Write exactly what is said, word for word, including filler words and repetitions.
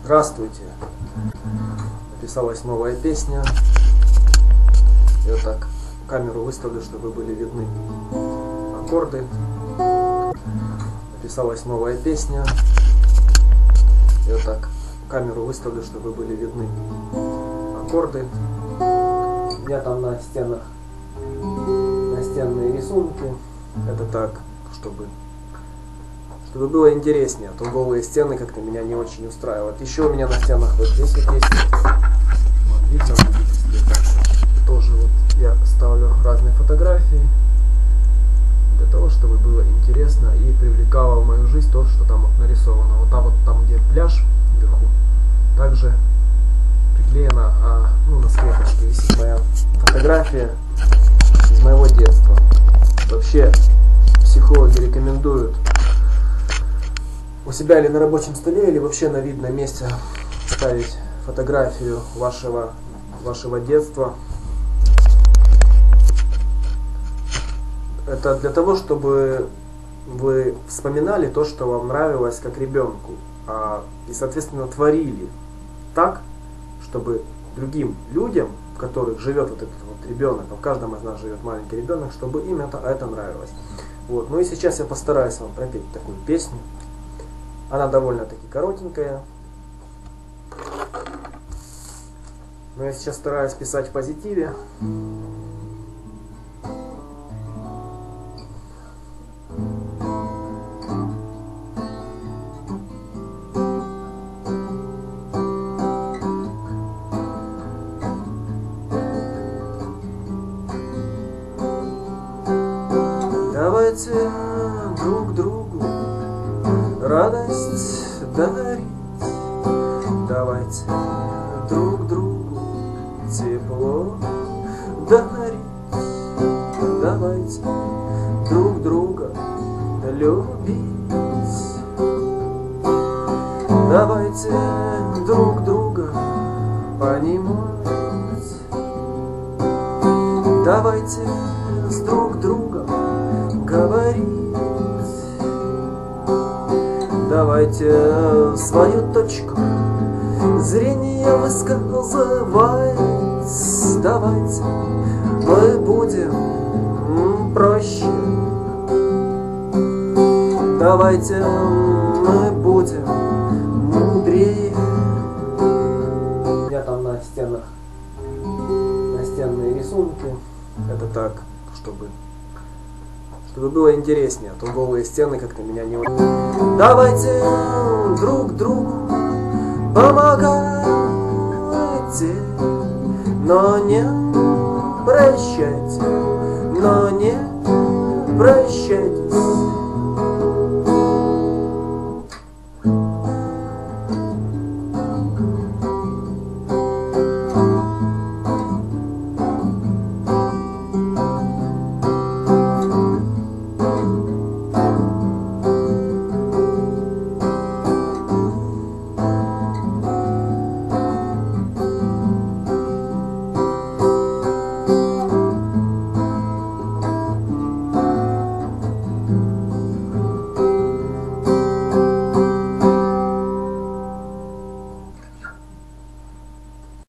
Здравствуйте. Написалась новая песня. Я так камеру выставлю, чтобы были видны аккорды. Написалась новая песня. Я так камеру выставлю, чтобы были видны аккорды. У меня там на стенах настенные рисунки. Это так, чтобы чтобы было интереснее, а то голые стены как-то меня не очень устраивают. Еще у меня на стенах вот здесь вот есть, вот, видно будет, если тоже вот я ставлю разные фотографии для того, чтобы было интересно и привлекало в мою жизнь то, что там нарисовано. Вот там вот там, где пляж вверху, также приклеена, а, ну, на скрепочке висит моя фотография из моего детства. Вообще психологи рекомендуют у себя или на рабочем столе, или вообще на видном месте ставить фотографию вашего, вашего детства. Это для того, чтобы вы вспоминали то, что вам нравилось как ребенку, а, и, соответственно, творили так, чтобы другим людям, в которых живет вот этот вот ребенок, а в каждом из нас живет маленький ребенок, чтобы им это, это нравилось. Вот. Ну и сейчас я постараюсь вам пропеть такую песню. Она довольно-таки коротенькая. Но я сейчас стараюсь писать в позитиве. Давайте друг другу радость дарить, давайте друг другу тепло дарить, давайте друг друга любить, давайте друг друга понимать, давайте с друг другом говорить. Давайте свою точку зрения высказывать. Давайте мы будем проще. Давайте мы будем мудрее. У меня там на стенах настенные рисунки. Это так, чтобы чтобы было интереснее, а то голые стены как-то меня не... Давайте друг другу помогайте, но не прощайте, но не прощайтесь.